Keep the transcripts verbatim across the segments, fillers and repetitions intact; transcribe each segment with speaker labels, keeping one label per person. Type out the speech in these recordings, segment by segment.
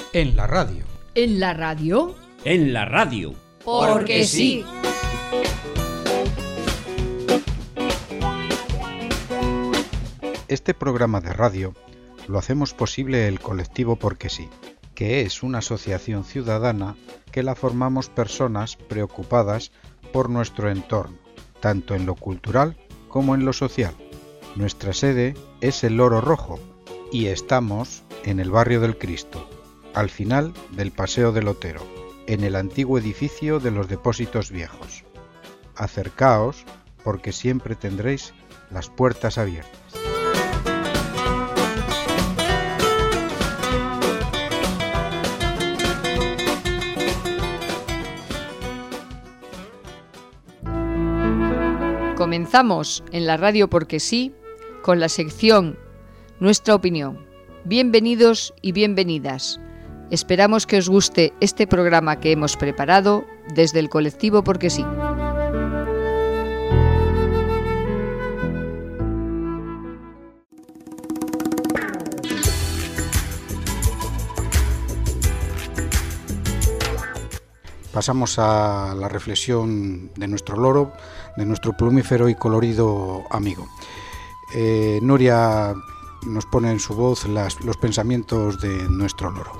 Speaker 1: En la radio.
Speaker 2: ¿En la radio?
Speaker 3: En la radio.
Speaker 2: Porque sí.
Speaker 1: Este programa de radio lo hacemos posible el colectivo Porque sí, que es una asociación ciudadana que la formamos personas preocupadas por nuestro entorno, tanto en lo cultural como en lo social. Nuestra sede es el Loro Rojo y estamos en el barrio del Cristo, al final del Paseo del Otero, en el antiguo edificio de los depósitos viejos. Acercaos porque siempre tendréis las puertas abiertas.
Speaker 2: Comenzamos en la radio Porque sí con la sección Nuestra opinión. Bienvenidos y bienvenidas. Esperamos que os guste este programa que hemos preparado desde el colectivo Porque sí.
Speaker 1: Pasamos a la reflexión de nuestro loro, de nuestro plumífero y colorido amigo. Eh, Nuria nos pone en su voz las, los pensamientos de nuestro loro.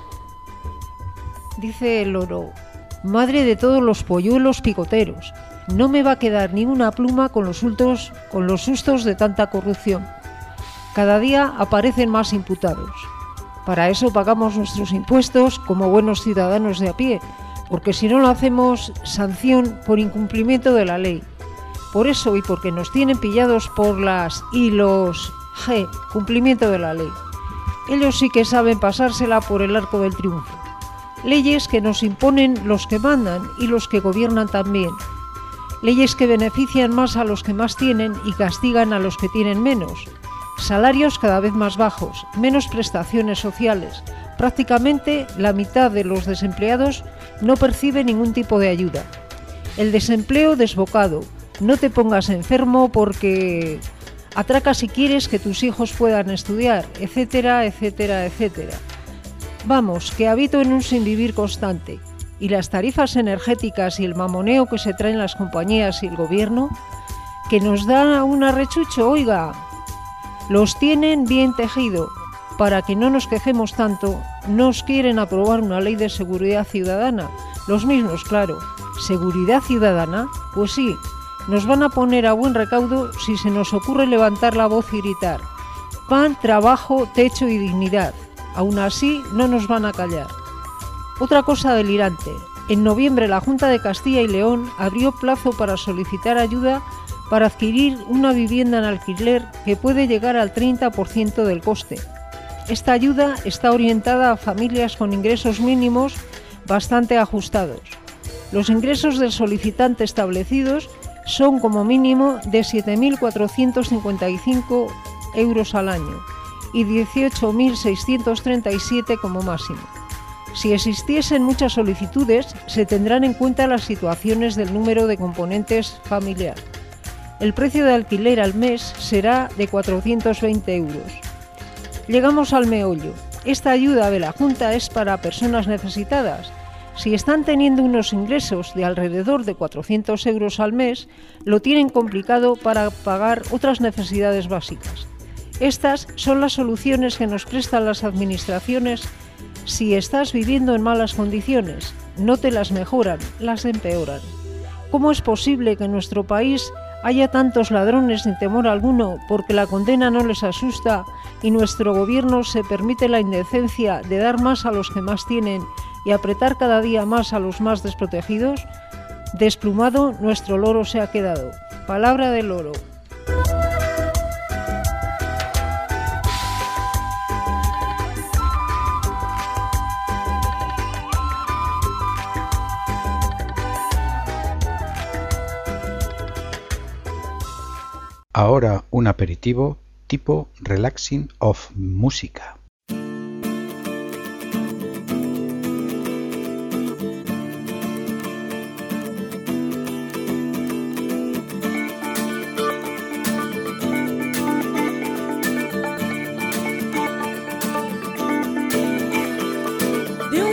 Speaker 4: Dice el loro: madre de todos los polluelos picoteros, no me va a quedar ni una pluma con los, sustos, con los sustos de tanta corrupción. Cada día aparecen más imputados. Para eso pagamos nuestros impuestos como buenos ciudadanos de a pie, porque si no lo hacemos, sanción por incumplimiento de la ley. Por eso y porque nos tienen pillados por las y los G, cumplimiento de la ley. Ellos sí que saben pasársela por el arco del triunfo. Leyes que nos imponen los que mandan y los que gobiernan también. Leyes que benefician más a los que más tienen y castigan a los que tienen menos. Salarios cada vez más bajos, menos prestaciones sociales. Prácticamente la mitad de los desempleados no percibe ningún tipo de ayuda. El desempleo desbocado. No te pongas enfermo porque atraca si quieres que tus hijos puedan estudiar, etcétera, etcétera, etcétera. Vamos, que habito en un sinvivir constante. Y las tarifas energéticas y el mamoneo que se traen las compañías y el gobierno, que nos da un arrechucho, oiga, los tienen bien tejido. Para que no nos quejemos tanto, nos quieren aprobar una ley de seguridad ciudadana. Los mismos, claro. ¿Seguridad ciudadana? Pues sí. Nos van a poner a buen recaudo si se nos ocurre levantar la voz y gritar: pan, trabajo, techo y dignidad. Aún así, no nos van a callar. Otra cosa delirante. En noviembre la Junta de Castilla y León abrió plazo para solicitar ayuda para adquirir una vivienda en alquiler que puede llegar al treinta por ciento del coste. Esta ayuda está orientada a familias con ingresos mínimos bastante ajustados. Los ingresos del solicitante establecidos son como mínimo de siete mil cuatrocientos cincuenta y cinco euros al año y dieciocho mil seiscientos treinta y siete como máximo. Si existiesen muchas solicitudes, se tendrán en cuenta las situaciones del número de componentes familiar. El precio de alquiler al mes será de cuatrocientos veinte euros. Llegamos al meollo. Esta ayuda de la Junta es para personas necesitadas. Si están teniendo unos ingresos de alrededor de cuatrocientos euros al mes, lo tienen complicado para pagar otras necesidades básicas. Estas son las soluciones que nos prestan las administraciones si estás viviendo en malas condiciones. No te las mejoran, las empeoran. ¿Cómo es posible que en nuestro país haya tantos ladrones sin temor alguno porque la condena no les asusta y nuestro gobierno se permite la indecencia de dar más a los que más tienen y apretar cada día más a los más desprotegidos? Desplumado nuestro loro se ha quedado. Palabra del loro.
Speaker 1: Ahora un aperitivo tipo relaxing of música.
Speaker 5: De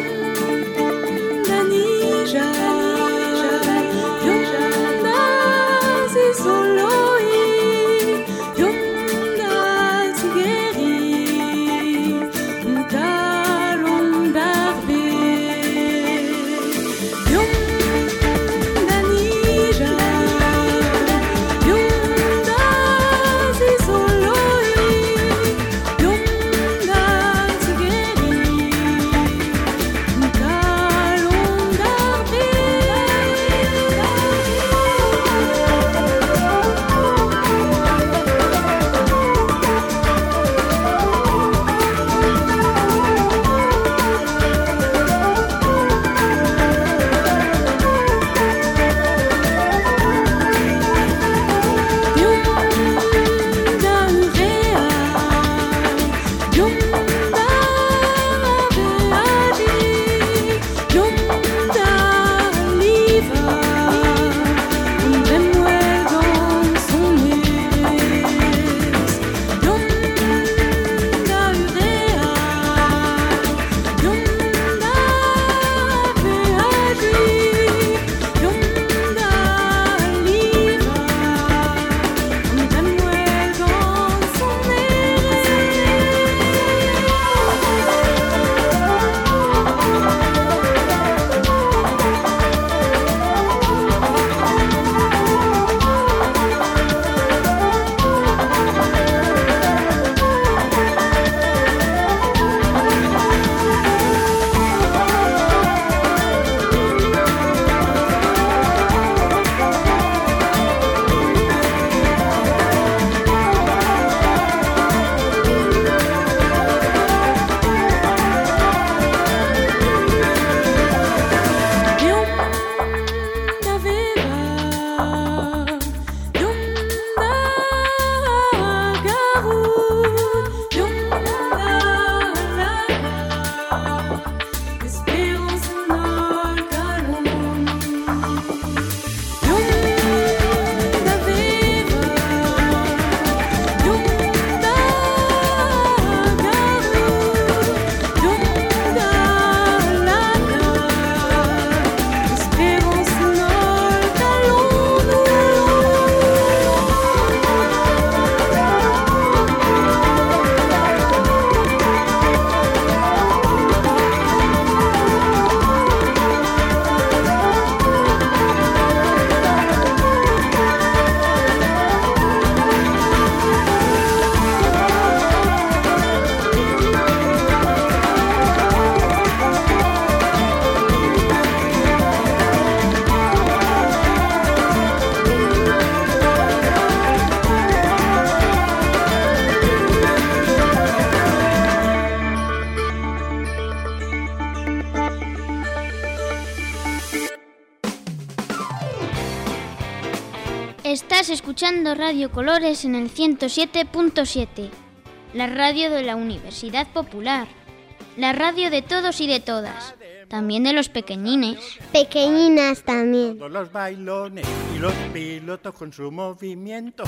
Speaker 3: Estás escuchando Radio Colores en el ciento siete punto siete, la radio de la Universidad Popular, la radio de todos y de todas, también de los pequeñines.
Speaker 5: Pequeñinas también.
Speaker 6: Todos los bailones y los pilotos con su movimiento.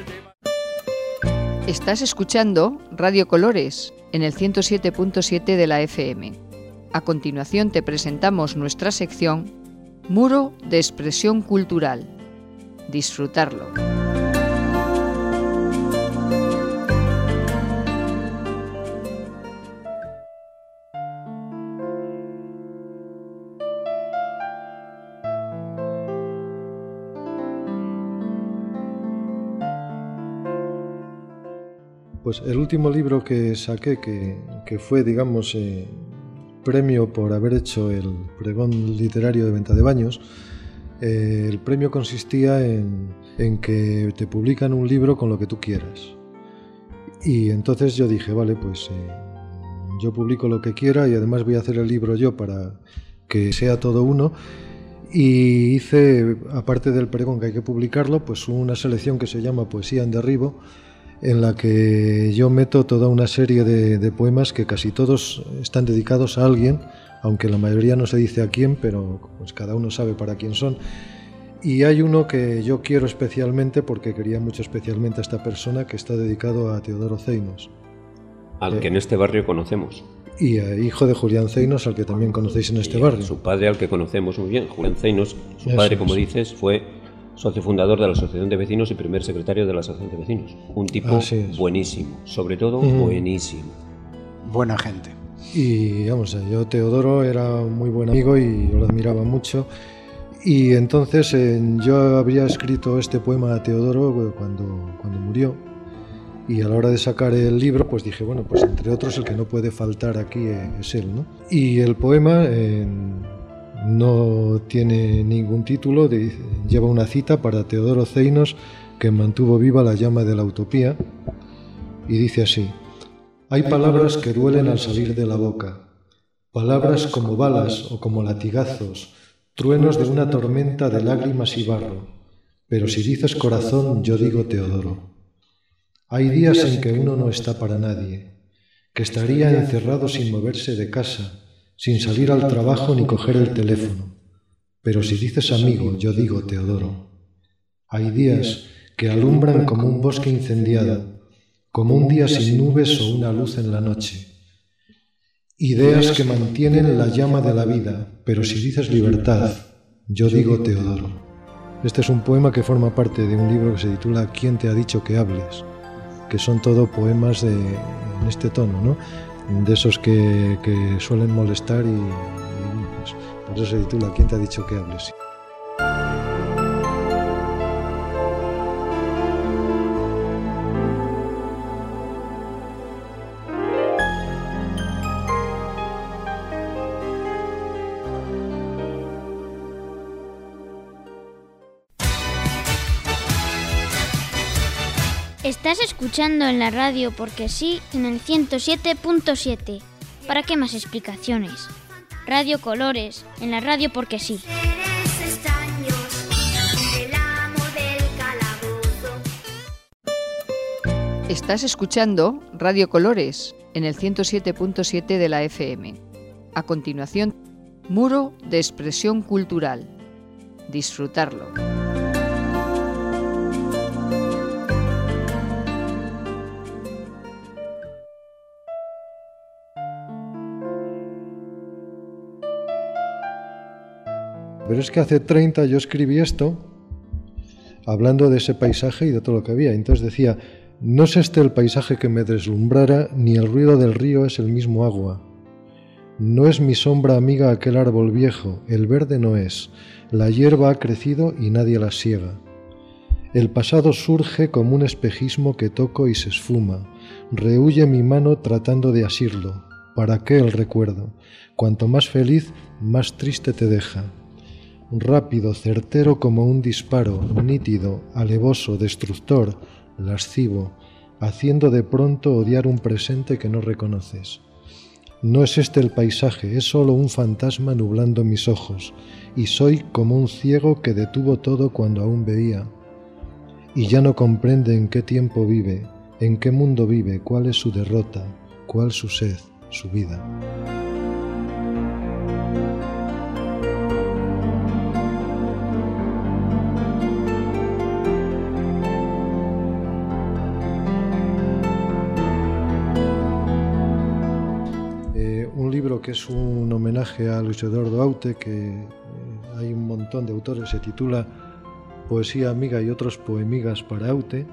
Speaker 2: Estás escuchando Radio Colores en el ciento siete punto siete de la F M. A continuación te presentamos nuestra sección Muro de Expresión Cultural. Disfrutarlo.
Speaker 7: Pues el último libro que saqué, que, que fue, digamos, eh, premio por haber hecho el pregón literario de Venta de Baños, eh, el premio consistía en, en que te publican un libro con lo que tú quieras. Y entonces yo dije, vale, pues eh, yo publico lo que quiera y además voy a hacer el libro yo para que sea todo uno. Y hice, aparte del pregón que hay que publicarlo, pues una selección que se llama Poesía en Derribo, en la que yo meto toda una serie de, de poemas que casi todos están dedicados a alguien, aunque la mayoría no se dice a quién, pero pues cada uno sabe para quién son. Y hay uno que yo quiero especialmente, porque quería mucho especialmente a esta persona, que está dedicado a Teodoro Zeinos.
Speaker 8: Al
Speaker 7: eh,
Speaker 8: que en este barrio conocemos.
Speaker 7: Y a hijo de Julián Zeinos, al que también conocéis en este
Speaker 8: y
Speaker 7: barrio.
Speaker 8: Su padre, al que conocemos muy bien, Julián Zeinos. Su
Speaker 7: Eso
Speaker 8: padre, como
Speaker 7: es.
Speaker 8: dices, fue socio fundador de la Asociación de Vecinos y primer secretario de la Asociación de Vecinos. Un tipo buenísimo, sobre todo mm. buenísimo.
Speaker 1: Buena gente.
Speaker 7: Y vamos, yo Teodoro era un muy buen amigo y yo lo admiraba mucho. Y entonces eh, yo había escrito este poema a Teodoro cuando, cuando murió. Y a la hora de sacar el libro, pues dije, bueno, pues entre otros el que no puede faltar aquí es él, ¿no? Y el poema eh, no tiene ningún título, de, lleva una cita para Teodoro Zeinos, que mantuvo viva la llama de la utopía, y dice así: hay palabras que duelen al salir de la boca, palabras como balas o como latigazos, truenos de una tormenta de lágrimas y barro, pero si dices corazón, yo digo Teodoro. Hay días en que uno no está para nadie, que estaría encerrado sin moverse de casa, sin salir al trabajo ni coger el teléfono. Pero si dices amigo, yo digo Teodoro. Hay días que alumbran como un bosque incendiado, como un día sin nubes o una luz en la noche. Ideas que mantienen la llama de la vida, pero si dices libertad, yo digo Teodoro. Este es un poema que forma parte de un libro que se titula ¿Quién te ha dicho que hables?, que son todo poemas de, en este tono, ¿no? De esos que, que suelen molestar y, y pues, por eso se titula ¿Quién te ha dicho que hables?
Speaker 3: Estás escuchando en la radio porque sí, en el ciento siete punto siete. ¿Para qué más explicaciones? Radio Colores, en la radio porque sí.
Speaker 2: Estás escuchando Radio Colores en el ciento siete punto siete de la F M. A continuación, Muro de Expresión Cultural. Disfrutarlo.
Speaker 7: Pero es que hace treinta yo escribí esto, hablando de ese paisaje y de todo lo que había. Entonces decía, no es este el paisaje que me deslumbrara, ni el ruido del río es el mismo agua. No es mi sombra amiga aquel árbol viejo, el verde no es, la hierba ha crecido y nadie la siega. El pasado surge como un espejismo que toco y se esfuma, rehuye mi mano tratando de asirlo. ¿Para qué el recuerdo? Cuanto más feliz, más triste te deja. Rápido, certero como un disparo, nítido, alevoso, destructor, lascivo, haciendo de pronto odiar un presente que no reconoces. No es este el paisaje, es solo un fantasma nublando mis ojos, y soy como un ciego que detuvo todo cuando aún veía. y ya no comprende en qué tiempo vive, en qué mundo vive, cuál es su derrota, cuál su sed, su vida. Que es un homenaje a Luis Eduardo Aute, que eh, hay un montón de autores, se titula Poesía amiga y otros poemigas para Aute.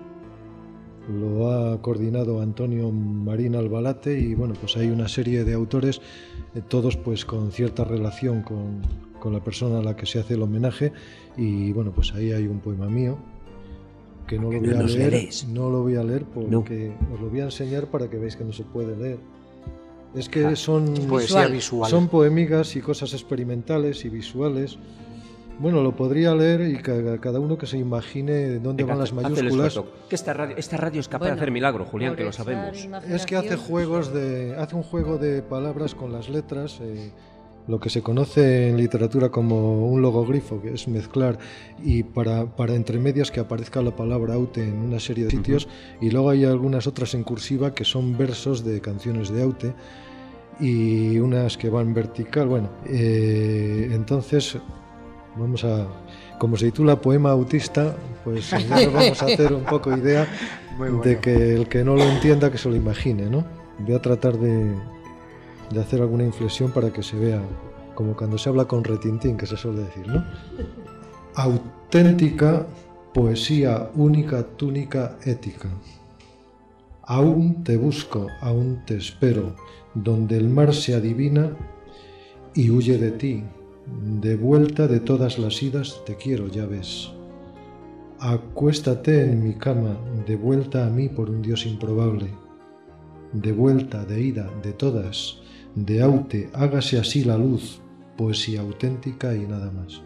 Speaker 7: Lo ha coordinado Antonio Marín Albalate y bueno, pues hay una serie de autores, eh, todos pues con cierta relación con, con la persona a la que se hace el homenaje, y bueno, pues ahí hay un poema mío que no lo voy a leer, no lo voy a leer porque no. Os lo voy a enseñar para que veáis que no se puede leer. Es que son,
Speaker 9: poesía visual.
Speaker 7: Son poemigas y cosas experimentales y visuales. Bueno, lo podría leer y cada uno que se imagine dónde Venga, van las mayúsculas.
Speaker 8: Que esta radio, esta radio es capaz bueno, de hacer milagro, Julián, que lo sabemos.
Speaker 7: Es que hace juegos de, hace un juego de palabras con las letras, eh, lo que se conoce en literatura como un logogrifo, que es mezclar, y para, para entre medias que aparezca la palabra Aute en una serie de sitios, uh-huh. Y luego hay algunas otras en cursiva que son versos de canciones de Aute, y unas que van vertical. Bueno, eh, entonces vamos a, como se titula Poema Autista, pues ya nos vamos a hacer un poco idea bueno. de que el que no lo entienda que se lo imagine, ¿no? Voy a tratar de, de hacer alguna inflexión para que se vea, como cuando se habla con retintín, que se suele decir, ¿no? Auténtica poesía única, túnica, ética. Aún te busco, aún te espero, donde el mar se adivina y huye de ti. De vuelta de todas las idas te quiero, ya ves. Acuéstate en mi cama, de vuelta a mí por un Dios improbable. De vuelta, de ida, de todas, de Aute, hágase así la luz, poesía auténtica y nada más.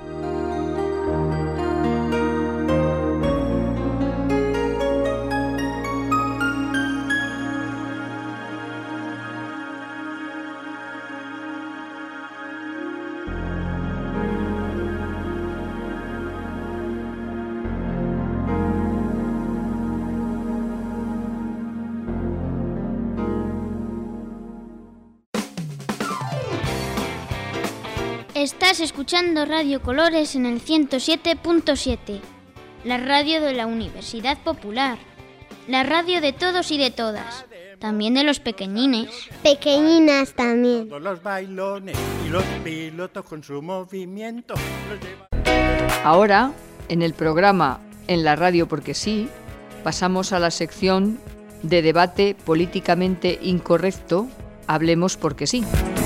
Speaker 3: Estás escuchando Radio Colores en el ciento siete punto siete, la radio de la Universidad Popular, la radio de todos y de todas, también de los pequeñines.
Speaker 5: Pequeñinas también.
Speaker 6: Todos los bailones y los pilotos con su movimiento.
Speaker 2: Ahora, en el programa En la radio porque sí, pasamos a la sección de debate políticamente incorrecto, Hablemos porque sí.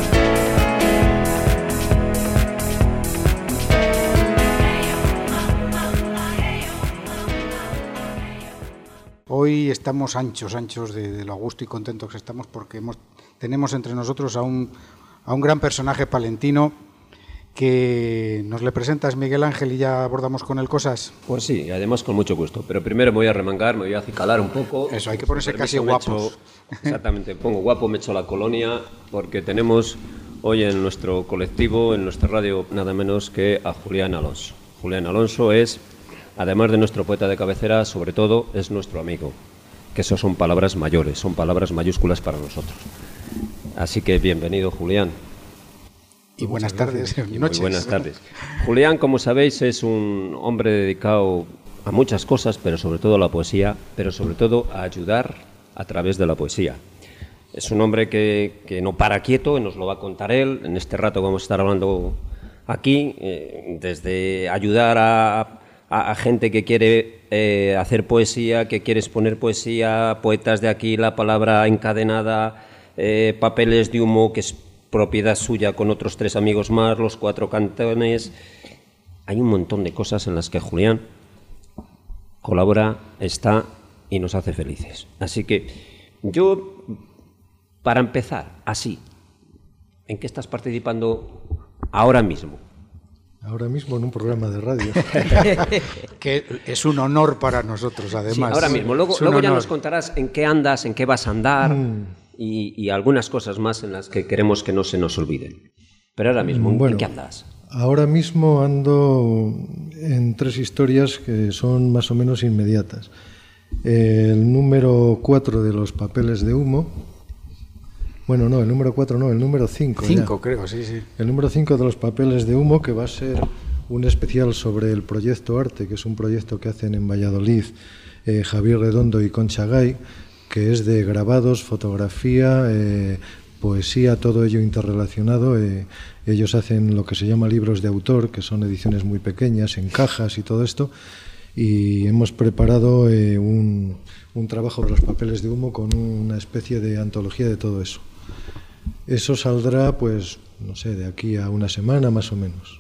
Speaker 9: Hoy estamos anchos, anchos de, de lo a gusto y contentos que estamos porque hemos, tenemos entre nosotros a un, a un gran personaje palentino que nos le presentas, Miguel Ángel, y ya abordamos con él cosas.
Speaker 8: Pues sí, además con mucho gusto, pero primero me voy a remangar, me voy a acicalar un poco.
Speaker 9: Eso, hay que ponerse casi guapos.
Speaker 8: Echo, exactamente, pongo guapo, me echo la colonia, porque tenemos hoy en nuestro colectivo, en nuestra radio, nada menos que a Julián Alonso. Julián Alonso es, además de nuestro poeta de cabecera, sobre todo es nuestro amigo, que eso son palabras mayores, son palabras mayúsculas para nosotros. Así que bienvenido, Julián.
Speaker 9: Y buenas tardes, y noches.
Speaker 8: Muy buenas tardes. Julián, como sabéis, es un hombre dedicado a muchas cosas, pero sobre todo a la poesía, pero sobre todo a ayudar a través de la poesía. Es un hombre que, que no para quieto, y nos lo va a contar él. En este rato vamos a estar hablando aquí, eh, desde ayudar a, a, a gente que quiere eh, hacer poesía, que quiere exponer poesía, poetas de aquí, la palabra encadenada, eh, papeles de humo, que es propiedad suya con otros tres amigos más, los cuatro cantones. Hay un montón de cosas en las que Julián colabora, está y nos hace felices. Así que yo, para empezar, así, ¿en qué estás participando ahora mismo?
Speaker 7: Ahora mismo en un programa de radio.
Speaker 9: Que es un honor para nosotros, además.
Speaker 8: Sí, ahora mismo. Luego, luego ya nos contarás en qué andas, en qué vas a andar. Mm. Y, y algunas cosas más en las que queremos que no se nos olviden. Pero ahora mismo,
Speaker 7: bueno,
Speaker 8: ¿en qué andas?
Speaker 7: ahora mismo ando en tres historias que son más o menos inmediatas. El número cuatro de los papeles de humo. Bueno, no, el número cuatro no, el número cinco.
Speaker 9: cinco, creo, sí, sí.
Speaker 7: El número cinco de los papeles de humo, que va a ser un especial sobre el Proyecto Arte, que es un proyecto que hacen en Valladolid eh, Javier Redondo y Concha Gay, que es de grabados, fotografía, eh, poesía, todo ello interrelacionado. Eh, ellos hacen lo que se llama libros de autor, que son ediciones muy pequeñas, en cajas y todo esto, y hemos preparado eh, un, un trabajo de los papeles de humo con una especie de antología de todo eso. Eso saldrá, pues, no sé, de aquí a una semana más o menos.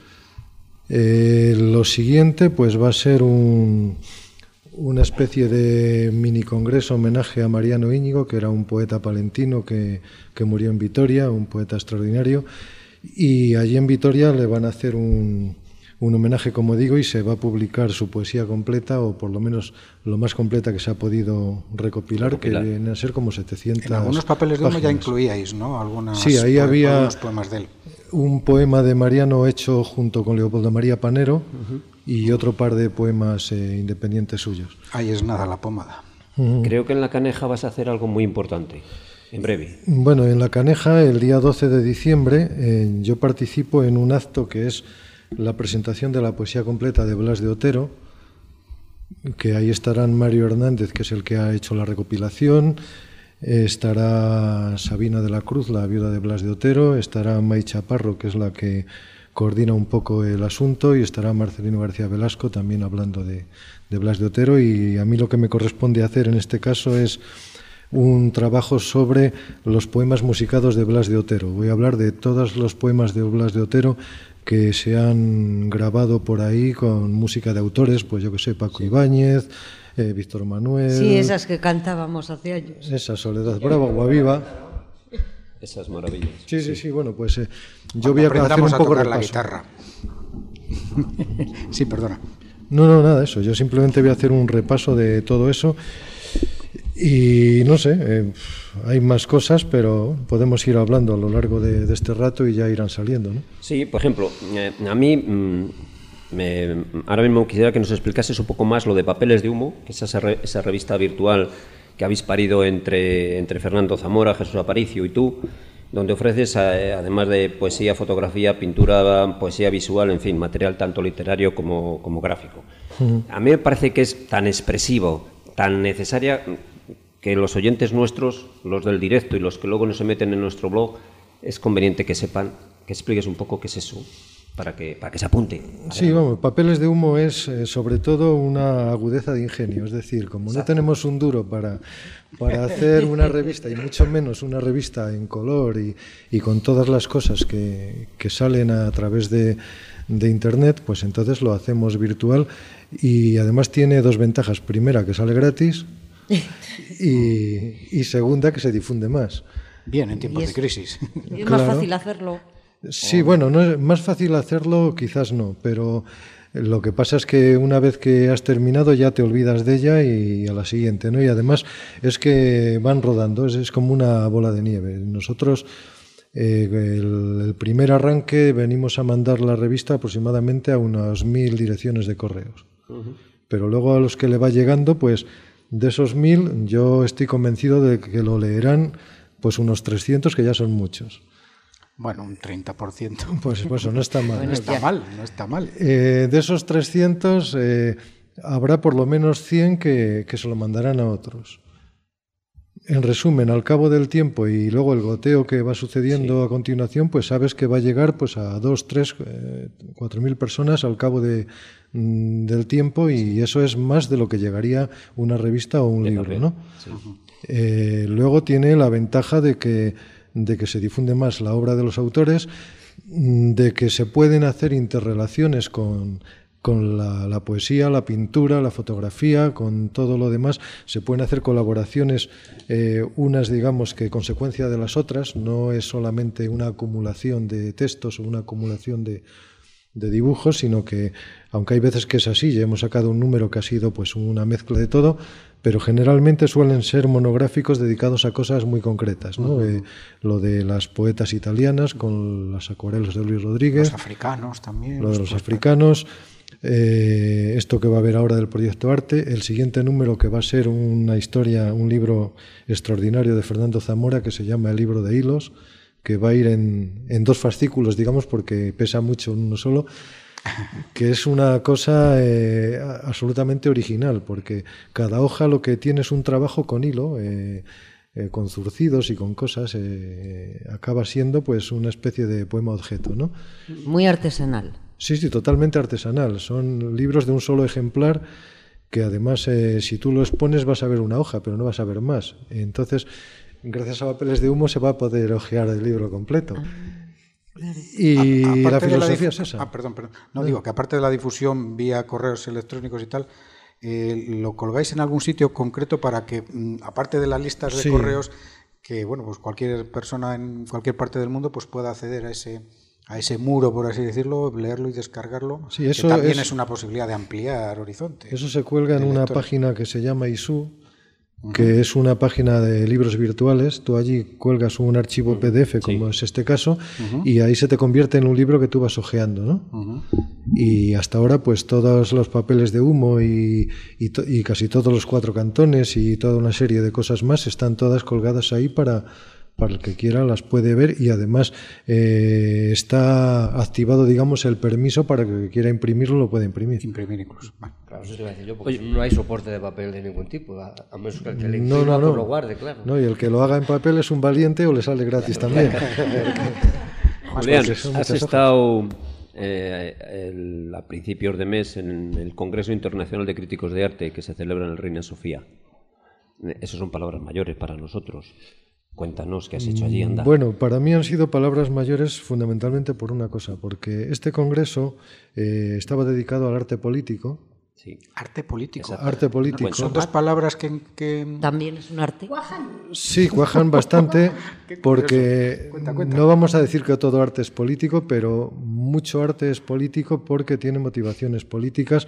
Speaker 7: Eh, lo siguiente, pues, va a ser un, una especie de mini congreso homenaje a Mariano Íñigo, que era un poeta palentino que, que murió en Vitoria, un poeta extraordinario, y allí en Vitoria le van a hacer un, un homenaje, como digo, y se va a publicar su poesía completa, o por lo menos lo más completa que se ha podido recopilar, recopilar. que viene a ser como setecientas
Speaker 9: En algunos papeles de humo
Speaker 7: páginas.
Speaker 9: ya incluíais, ¿no? Algunas,
Speaker 7: sí, ahí
Speaker 9: po
Speaker 7: había
Speaker 9: algunos poemas de él.
Speaker 7: Un poema de Mariano hecho junto con Leopoldo María Panero, uh-huh, y otro par de poemas eh, independientes suyos.
Speaker 9: Ahí es nada, la pomada.
Speaker 7: Uh-huh.
Speaker 8: Creo que en La Caneja vas a hacer algo muy importante, en breve.
Speaker 7: Bueno, en La Caneja, el día doce de diciembre, eh, yo participo en un acto que es la presentación de la poesía completa de Blas de Otero, que ahí estarán Mario Hernández, que es el que ha hecho la recopilación, eh, estará Sabina de la Cruz, la viuda de Blas de Otero, estará May Chaparro, que es la que coordina un poco el asunto, y estará Marcelino García Velasco también hablando de, de Blas de Otero, y a mí lo que me corresponde hacer en este caso es un trabajo sobre los poemas musicados de Blas de Otero. Voy a hablar de todos los poemas de Blas de Otero que se han grabado por ahí con música de autores, pues yo que sé, Paco sí. Ibáñez, eh, Víctor Manuel...
Speaker 10: Sí, esas que cantábamos hace años.
Speaker 7: Esa, Soledad Brava, Guaviva...
Speaker 8: Esas maravillas.
Speaker 7: Sí, sí, sí, bueno, pues eh, yo voy a hacer un
Speaker 9: a
Speaker 7: poco
Speaker 9: tocar
Speaker 7: repaso.
Speaker 9: La guitarra. Sí, perdona.
Speaker 7: No, no, nada de eso, yo simplemente voy a hacer un repaso de todo eso. Y no sé, eh, hay más cosas, pero podemos ir hablando a lo largo de, de este rato y ya irán saliendo, ¿no?
Speaker 8: Sí, por ejemplo, eh, a mí mmm, me, ahora mismo quisiera que nos explicases un poco más lo de Papeles de Humo, que es esa, re, esa revista virtual que habéis parido entre, entre Fernando Zamora, Jesús Aparicio y tú, donde ofreces, eh, además de poesía, fotografía, pintura, poesía visual, en fin, material tanto literario como, como gráfico. Uh-huh. A mí me parece que es tan expresivo, tan necesaria, que los oyentes nuestros, los del directo y los que luego no se meten en nuestro blog, es conveniente que sepan, que expliques un poco qué es eso, para que, para que se apunte.
Speaker 7: Sí, vamos, Papeles de Humo es eh, sobre todo una agudeza de ingenio, es decir, como Exacto. no tenemos un duro para, para hacer una revista, y mucho menos una revista en color y, y con todas las cosas que, que salen a través de, de Internet, pues entonces lo hacemos virtual, y además tiene dos ventajas. Primera, que sale gratis, y, y segunda, que se difunde más.
Speaker 9: Bien, en tiempos es, de crisis.
Speaker 10: Y es claro. más fácil hacerlo.
Speaker 7: Sí, bueno, no es más fácil hacerlo, quizás no, pero lo que pasa es que una vez que has terminado ya te olvidas de ella y a la siguiente, ¿no? Y además es que van rodando, es, es como una bola de nieve. Nosotros, eh, el, el primer arranque, venimos a mandar la revista aproximadamente a unas mil direcciones de correos. Uh-huh. Pero luego a los que le va llegando, pues de esos mil, yo estoy convencido de que lo leerán pues unos trescientos, que ya son muchos.
Speaker 9: Bueno, un treinta por ciento.
Speaker 7: Pues, pues no está mal.
Speaker 9: No está mal, no está mal.
Speaker 7: Eh, de esos trescientos, eh, habrá por lo menos cien que, que se lo mandarán a otros. En resumen, al cabo del tiempo y luego el goteo que va sucediendo sí. a continuación, pues sabes que va a llegar pues a dos, tres, eh, cuatro mil personas al cabo de, mm, del tiempo, y eso es más de lo que llegaría una revista o un de libro, ¿no? Sí. Eh, luego tiene la ventaja de que, de que se difunde más la obra de los autores, de que se pueden hacer interrelaciones con... con la, la poesía, la pintura, la fotografía, con todo lo demás. Se pueden hacer colaboraciones, eh, unas digamos que consecuencia de las otras, no es solamente una acumulación de textos o una acumulación de, de dibujos, sino que, aunque hay veces que es así, ya hemos sacado un número que ha sido pues una mezcla de todo, pero generalmente suelen ser monográficos dedicados a cosas muy concretas, ¿no? Uh-huh. Eh, lo de las poetas italianas con las acuarelas de Luis Rodríguez.
Speaker 9: Los africanos también.
Speaker 7: Lo de los africanos. Eh, esto que va a haber ahora del Proyecto Arte. El siguiente número, que va a ser una historia, un libro extraordinario de Fernando Zamora, que se llama El libro de hilos, que va a ir en, en dos fascículos, digamos, porque pesa mucho en uno solo, que es una cosa eh, absolutamente original, porque cada hoja lo que tiene es un trabajo con hilo, eh, eh, con zurcidos y con cosas, eh, acaba siendo pues una especie de poema objeto, ¿no?
Speaker 10: Muy artesanal.
Speaker 7: Sí, sí, totalmente artesanal. Son libros de un solo ejemplar que además eh, si tú lo expones vas a ver una hoja, pero no vas a ver más. Entonces, gracias a Papeles de Humo se va a poder hojear el libro completo. Ah. Y a, la filosofía la es esa.
Speaker 9: Ah, perdón, perdón. No, no, digo que aparte de la difusión vía correos electrónicos y tal, eh, ¿lo colgáis en algún sitio concreto para que, aparte de las listas de sí. correos, que bueno, pues cualquier persona en cualquier parte del mundo pues pueda acceder a ese, a ese muro, por así decirlo, leerlo y descargarlo?
Speaker 7: Sí, eso
Speaker 9: que también
Speaker 7: es,
Speaker 9: es una posibilidad de ampliar horizontes.
Speaker 7: Eso se cuelga en una página que se llama Isu, que es una página de libros virtuales. Tú allí cuelgas un archivo P D F, como sí. es este caso, uh-huh. y ahí se te convierte en un libro que tú vas hojeando, ¿no? Uh-huh. Y hasta ahora, pues todos los Papeles de Humo y, y, to- y casi todos los Cuatro Cantones y toda una serie de cosas más están todas colgadas ahí para... para el que quiera las puede ver, y además eh, está activado, digamos, el permiso para que el que quiera imprimirlo lo pueda imprimir.
Speaker 9: Imprimir incluso. Vale.
Speaker 11: Claro, eso te iba a decir yo, porque Oye, no hay soporte de papel de ningún tipo, a, a menos que el que le imprima
Speaker 7: no, no, no.
Speaker 11: pues lo guarde, claro.
Speaker 7: No, y el que lo haga en papel es un valiente o le sale gratis también.
Speaker 8: Julián, has estado eh, el, a principios de mes en el Congreso Internacional de Críticos de Arte que se celebra en el Reina Sofía. Esas son palabras mayores para nosotros. Cuéntanos qué has hecho allí, anda.
Speaker 7: Bueno, para mí han sido palabras mayores fundamentalmente por una cosa, porque este congreso eh, estaba dedicado al arte político.
Speaker 9: Sí. Arte político.
Speaker 7: Exacto. Arte político.
Speaker 9: Bueno, son dos palabras que, que...
Speaker 10: ¿También es un arte?
Speaker 7: Sí, cuajan bastante, porque cuenta, cuenta. No vamos a decir que todo arte es político, pero mucho arte es político porque tiene motivaciones políticas,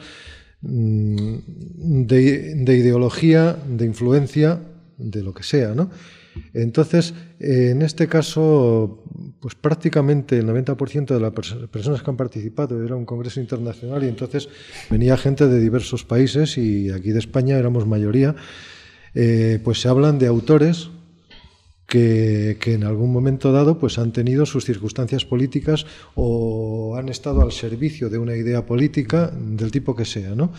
Speaker 7: de, de ideología, de influencia, de lo que sea, ¿no? Entonces, en este caso, pues prácticamente el noventa por ciento de las pers- personas que han participado era un congreso internacional, y entonces venía gente de diversos países, y aquí de España éramos mayoría. Eh, pues se hablan de autores que, que en algún momento dado pues han tenido sus circunstancias políticas o han estado al servicio de una idea política del tipo que sea, ¿no?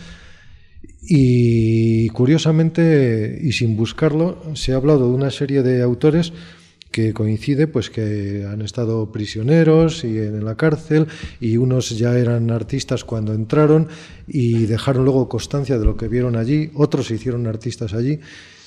Speaker 7: Y curiosamente, y sin buscarlo, se ha hablado de una serie de autores que coincide pues que han estado prisioneros y en la cárcel, y unos ya eran artistas cuando entraron y dejaron luego constancia de lo que vieron allí, otros se hicieron artistas allí,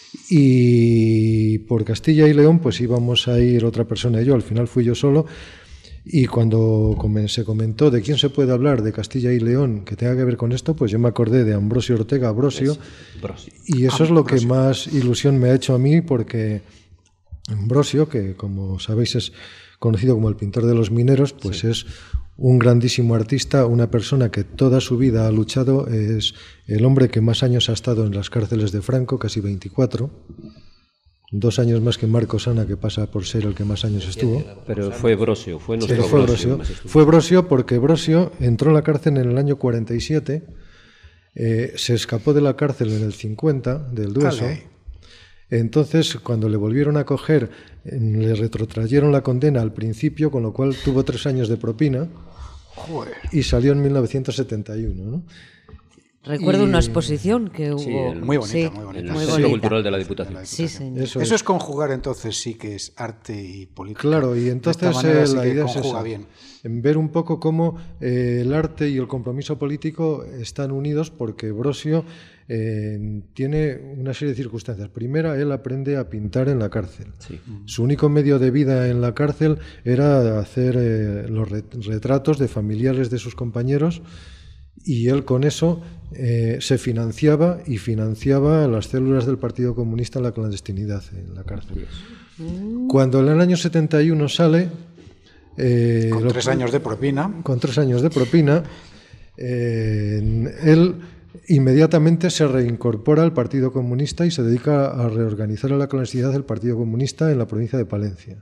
Speaker 7: y por Castilla y León pues íbamos a ir otra persona y yo, al final fui yo solo. Y cuando se comentó de quién se puede hablar de Castilla y León que tenga que ver con esto, pues yo me acordé de Ambrosio Ortega Brosio, Brosio. Y eso ah, es lo Brosio. que más ilusión me ha hecho a mí, porque Ambrosio, que como sabéis es conocido como el pintor de los mineros, pues sí. es un grandísimo artista, una persona que toda su vida ha luchado, es el hombre que más años ha estado en las cárceles de Franco, casi veinticuatro. Dos años más que Marcos Ana, que pasa por ser el que más años estuvo.
Speaker 8: Pero fue Brosio, fue nuestro
Speaker 7: sí, fue
Speaker 8: Brosio.
Speaker 7: Brosio. Fue Brosio porque Brosio entró en la cárcel en el año cuarenta y siete, eh, se escapó de la cárcel en el cincuenta, del Dueso. Vale. Entonces, cuando le volvieron a coger, le retrotrayeron la condena al principio, con lo cual tuvo tres años de propina. Joder. Y salió en mil novecientos setenta y uno, ¿no?
Speaker 10: Recuerdo y... una exposición que hubo...
Speaker 9: Sí, el... muy bonita, sí, muy bonita.
Speaker 8: En el Centro Cultural de la Diputación.
Speaker 10: Sí, señor.
Speaker 9: Eso, Eso es... es conjugar, entonces sí que es arte y política.
Speaker 7: Claro, y entonces eh, sí la idea es esa, bien. En ver un poco cómo eh, el arte y el compromiso político están unidos, porque Brosio eh, tiene una serie de circunstancias. Primera, él aprende a pintar en la cárcel. Sí. Su único medio de vida en la cárcel era hacer eh, los retratos de familiares de sus compañeros, y él con eso eh, se financiaba y financiaba las células del Partido Comunista en la clandestinidad, en la cárcel. Cuando en el año setenta y uno sale...
Speaker 9: Eh, con lo, tres años de propina.
Speaker 7: Con tres años de propina, eh, él inmediatamente se reincorpora al Partido Comunista y se dedica a reorganizar a la clandestinidad del Partido Comunista en la provincia de Palencia.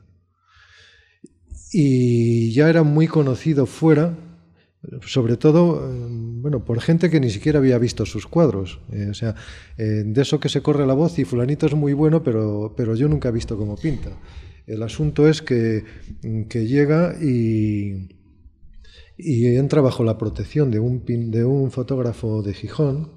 Speaker 7: Y ya era muy conocido fuera, sobre todo bueno, por gente que ni siquiera había visto sus cuadros. Eh, o sea, eh, de eso que se corre la voz y fulanito es muy bueno, pero, pero yo nunca he visto cómo pinta. El asunto es que, que llega y, y entra bajo la protección de un, de un fotógrafo de Gijón,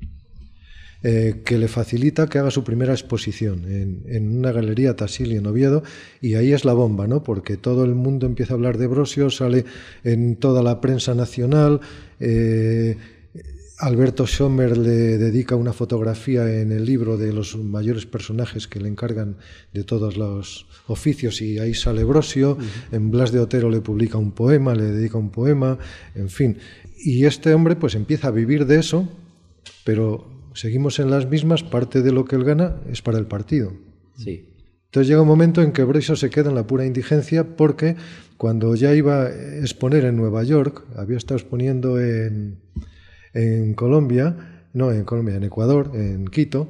Speaker 7: eh, que le facilita que haga su primera exposición en, en una galería Tassili en Oviedo, y ahí es la bomba, ¿no? Porque todo el mundo empieza a hablar de Brosio, sale en toda la prensa nacional. eh, Alberto Schomer le dedica una fotografía en el libro de los mayores personajes que le encargan de todos los oficios, y ahí sale Brosio. Uh-huh. En Blas de Otero le publica un poema, le dedica un poema, en fin. Y este hombre pues empieza a vivir de eso, pero seguimos en las mismas, parte de lo que él gana es para el partido.
Speaker 8: Sí.
Speaker 7: Entonces llega un momento en que Brosio se queda en la pura indigencia, porque cuando ya iba a exponer en Nueva York, había estado exponiendo en... en Colombia, no en Colombia, en Ecuador, en Quito,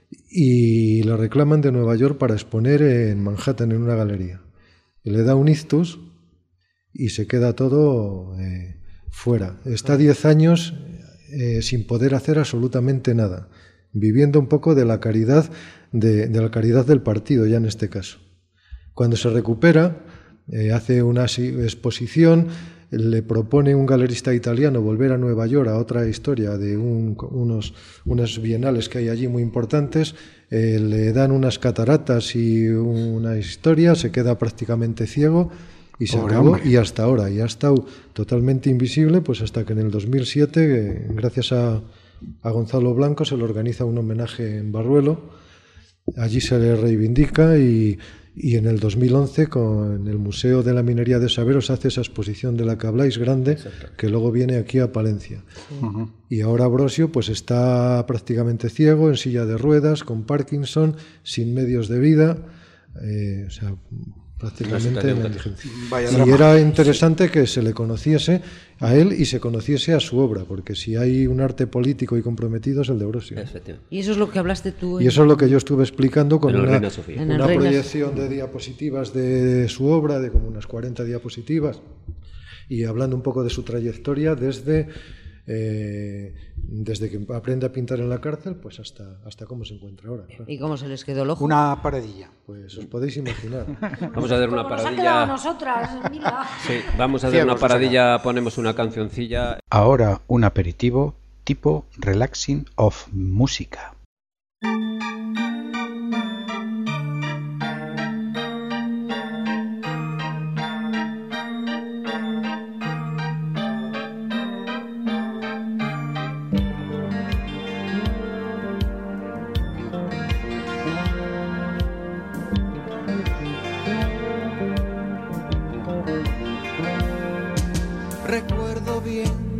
Speaker 7: y lo reclaman de Nueva York para exponer en Manhattan en una galería. Y le da un ictus y se queda todo eh, fuera. Está diez años eh, sin poder hacer absolutamente nada, viviendo un poco de la caridad, de, de la caridad del partido, ya en este caso. Cuando se recupera, eh, hace una exposición. Le propone un galerista italiano volver a Nueva York a otra historia de un, unos, unas bienales que hay allí muy importantes. Eh, le dan unas cataratas y una historia, se queda prácticamente ciego y se Pobre acabó. Hombre. Y hasta ahora, y ha estado totalmente invisible, pues hasta que en el dos mil siete, eh, gracias a, a Gonzalo Blanco, se le organiza un homenaje en Barruelo. Allí se le reivindica y... Y en el dos mil once, con el Museo de la Minería de Saberos, hace esa exposición de la que habláis grande, Exacto. que luego viene aquí a Palencia. Uh-huh. Y ahora Brosio pues está prácticamente ciego, en silla de ruedas, con Parkinson, sin medios de vida, eh, o sea, prácticamente en la indigencia. Y era interesante que se le conociese a él y se conociese a su obra, porque si hay un arte político y comprometido es el de Brosio.
Speaker 10: Y eso es lo que hablaste tú.
Speaker 7: Y eso es lo que yo estuve explicando con una, una
Speaker 10: Reina
Speaker 7: proyección Sofía. de diapositivas de su obra, de como unas cuarenta diapositivas, y hablando un poco de su trayectoria desde... Eh, desde que aprende a pintar en la cárcel pues hasta, hasta cómo se encuentra ahora. Claro.
Speaker 10: ¿Y cómo se les quedó el ojo?
Speaker 9: Una paradilla.
Speaker 7: Pues os podéis imaginar.
Speaker 8: Vamos a hacer una
Speaker 4: como
Speaker 8: paradilla.
Speaker 4: Nos ha quedado a nosotras, mira.
Speaker 8: Sí, vamos a hacer una paradilla, ponemos una cancioncilla.
Speaker 1: Ahora un aperitivo tipo relaxing of música.
Speaker 12: Recuerdo bien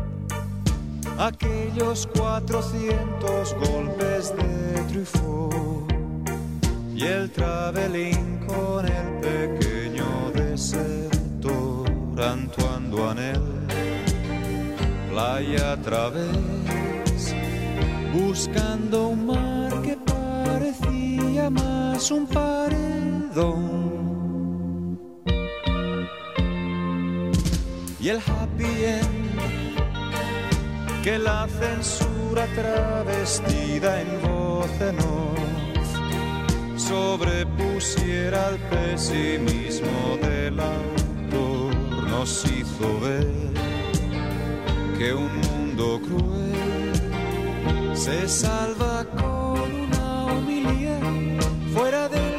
Speaker 12: aquellos cuatrocientos golpes de Truffaut y el travelling con el pequeño desertor Antoine Duanel, playa a través, buscando un mar que parecía más un paredón. Y el happy end que la censura travestida en voz en off sobrepusiera al pesimismo del autor, nos hizo ver que un mundo cruel se salva con una homilía fuera del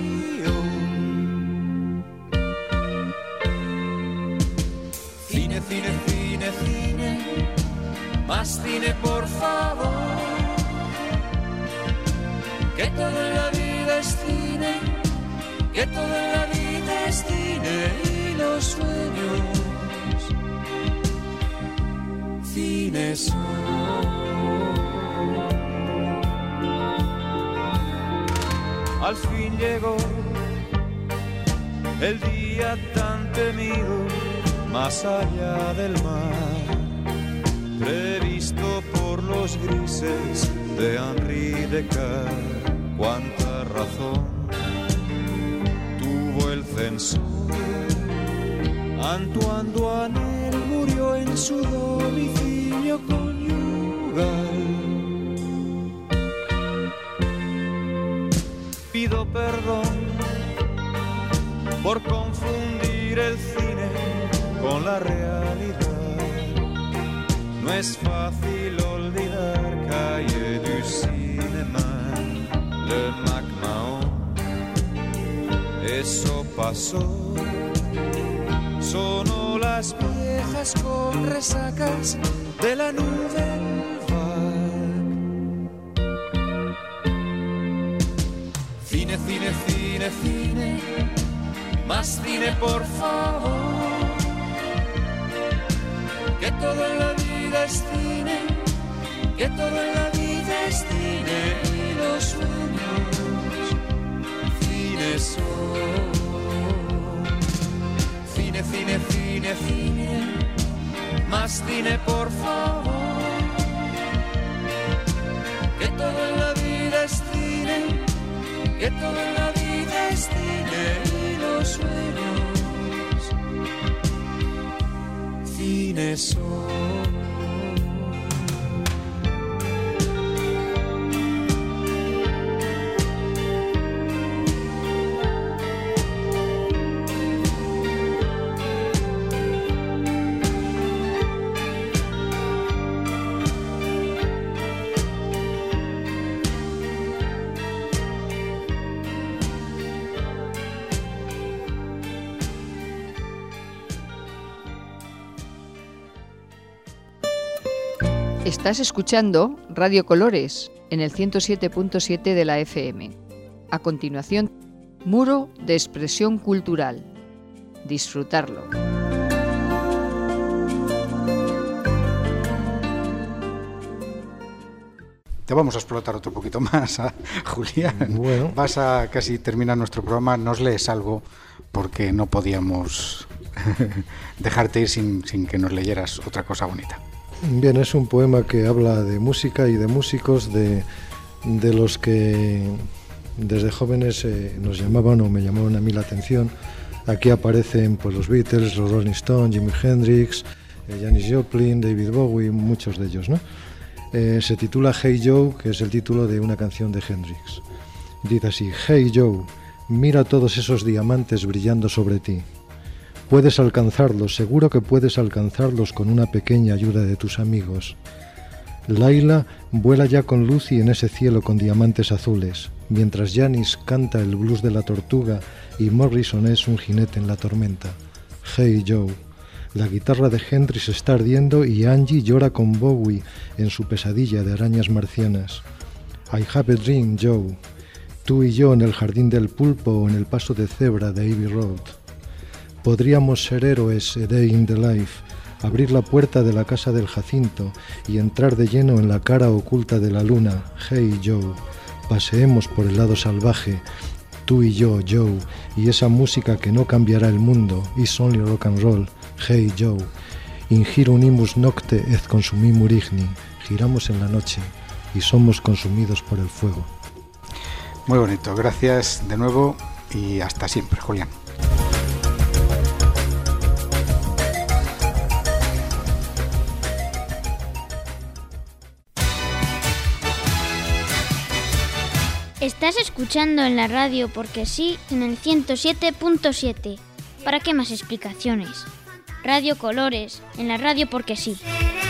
Speaker 12: cine, cine, cine, más cine por favor, que todo en la vida es cine, que todo en la vida es cine y los sueños, cine son. Al fin llegó el día tan temido, más allá del mar,
Speaker 13: previsto por los grises de Henri Descartes. Cuánta razón tuvo el censor. Antoine Duanel murió en su domicilio conyugal. Pido perdón por confundir el cine con la realidad. No es fácil olvidar Calle du Cinéma, Le MacMahon. Eso pasó. Sonó las viejas con resacas de la Nouvelle Vague. Cine, cine, cine, cine, más cine por favor. Que todo en la vida es cine, que todo en la vida es cine y los sueños cine son. Cine, cine, cine, cine, más cine por favor. Que todo en la vida es cine, que todo en la vida es cine y los sueños cine son.
Speaker 2: Estás escuchando Radio Colores en el ciento siete punto siete de la F M. A continuación, Muro de Expresión Cultural. Disfrutarlo.
Speaker 9: Te vamos a explotar otro poquito más, ¿eh, Julián?
Speaker 7: Bueno.
Speaker 9: Vas a casi terminar nuestro programa. Nos lees algo porque no podíamos dejarte ir sin, sin que nos leyeras otra cosa bonita.
Speaker 7: Bien, es un poema que habla de música y de músicos, de, de los que desde jóvenes eh, nos llamaban o me llamaban a mí la atención. Aquí aparecen pues, los Beatles, los Rolling Stones, Jimi Hendrix, eh, Janis Joplin, David Bowie, muchos de ellos, ¿no? Eh, se titula Hey Joe, que es el título de una canción de Hendrix. Dice así: Hey Joe, mira todos esos diamantes brillando sobre ti. Puedes alcanzarlos, seguro que puedes alcanzarlos con una pequeña ayuda de tus amigos. Laila vuela ya con Lucy en ese cielo con diamantes azules, mientras Janis canta el blues de la tortuga y Morrison es un jinete en la tormenta. Hey Joe, la guitarra de Hendrix está ardiendo y Angie llora con Bowie en su pesadilla de arañas marcianas. I have a dream, Joe, tú y yo en el jardín del pulpo o en el paso de cebra de Abbey Road. Podríamos ser héroes, a day in the life, abrir la puerta de la casa del Jacinto y entrar de lleno en la cara oculta de la luna. Hey Joe, paseemos por el lado salvaje, tú y yo, Joe, y esa música que no cambiará el mundo, is only rock and roll. Hey Joe, in giro unimus nocte et consumimur igni, giramos en la noche y somos consumidos por el fuego.
Speaker 9: Muy bonito, gracias de nuevo y hasta siempre, Julián.
Speaker 3: Estás escuchando en la radio porque sí, en el ciento siete punto siete. ¿Para qué más explicaciones? Radio Colores, en la radio porque sí.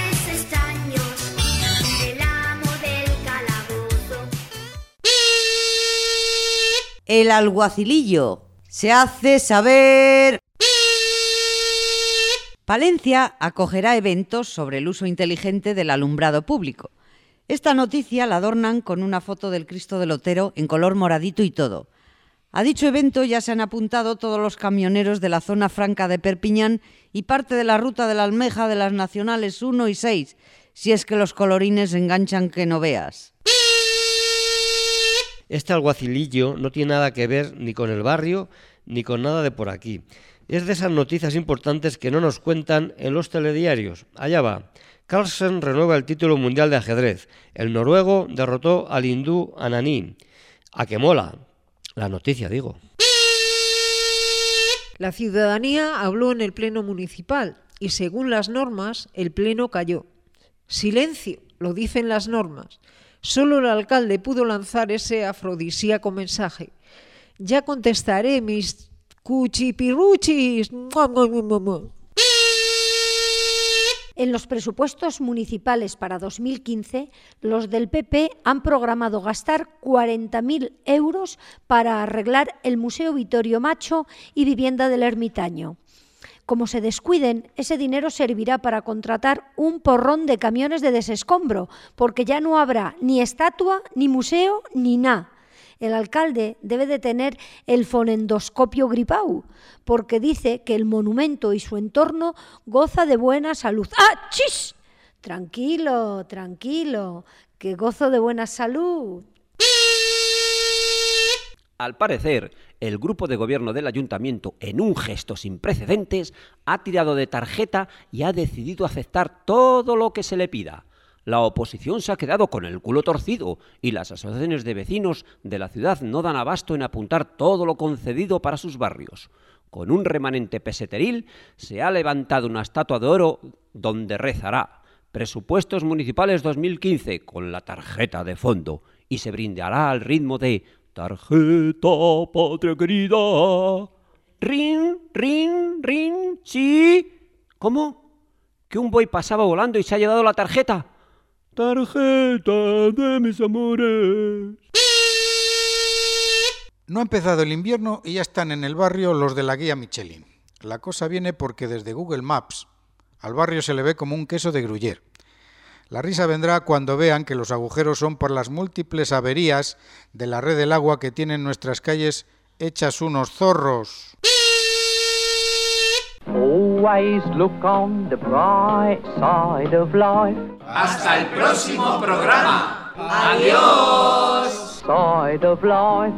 Speaker 10: El alguacilillo se hace saber. Palencia acogerá eventos sobre el uso inteligente del alumbrado público. Esta noticia la adornan con una foto del Cristo del Otero en color moradito y todo. A dicho evento ya se han apuntado todos los camioneros de la zona franca de Perpiñán y parte de la ruta de la Almeja de las Nacionales uno y seis, si es que los colorines enganchan que no veas.
Speaker 11: Este alguacilillo no tiene nada que ver ni con el barrio ni con nada de por aquí. Es de esas noticias importantes que no nos cuentan en los telediarios. Allá va. Carlsen renueva el título mundial de ajedrez. El noruego derrotó al hindú Anani. ¿A qué mola? La noticia, digo.
Speaker 4: La ciudadanía habló en el pleno municipal y según las normas el pleno cayó. Silencio, lo dicen las normas. Solo el alcalde pudo lanzar ese afrodisíaco mensaje. Ya contestaré, mis cuchipirruchis.
Speaker 14: En los presupuestos municipales para dos mil quince, los del P P han programado gastar cuarenta mil euros para arreglar el Museo Vittorio Macho y Vivienda del Ermitaño. Como se descuiden, ese dinero servirá para contratar un porrón de camiones de desescombro, porque ya no habrá ni estatua, ni museo, ni nada. El alcalde debe de tener el fonendoscopio gripau, porque dice que el monumento y su entorno goza de buena salud. ¡Ah, chis! Tranquilo, tranquilo, que gozo de buena salud.
Speaker 15: Al parecer, el grupo de gobierno del ayuntamiento, en un gesto sin precedentes, ha tirado de tarjeta y ha decidido aceptar todo lo que se le pida. La oposición se ha quedado con el culo torcido y las asociaciones de vecinos de la ciudad no dan abasto en apuntar todo lo concedido para sus barrios. Con un remanente peseteril se ha levantado una estatua de oro donde rezará Presupuestos Municipales dos mil quince con la tarjeta de fondo y se brindará al ritmo de Tarjeta, patria querida. Rin, rin, rin, sí. ¿Cómo? ¿Que un buey pasaba volando y se ha llevado la tarjeta? Tarjeta de mis amores.
Speaker 9: No ha empezado el invierno y ya están en el barrio los de la guía Michelin. La cosa viene porque desde Google Maps al barrio se le ve como un queso de Gruyère. La risa vendrá cuando vean que los agujeros son por las múltiples averías de la red del agua que tienen nuestras calles hechas unos zorros.
Speaker 16: Always look on the bright side of life.
Speaker 12: Hasta el próximo programa. Adiós.
Speaker 16: Side of life.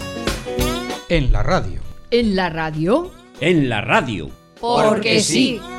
Speaker 9: En la radio.
Speaker 2: ¿En la radio?
Speaker 15: En la radio.
Speaker 2: Porque sí.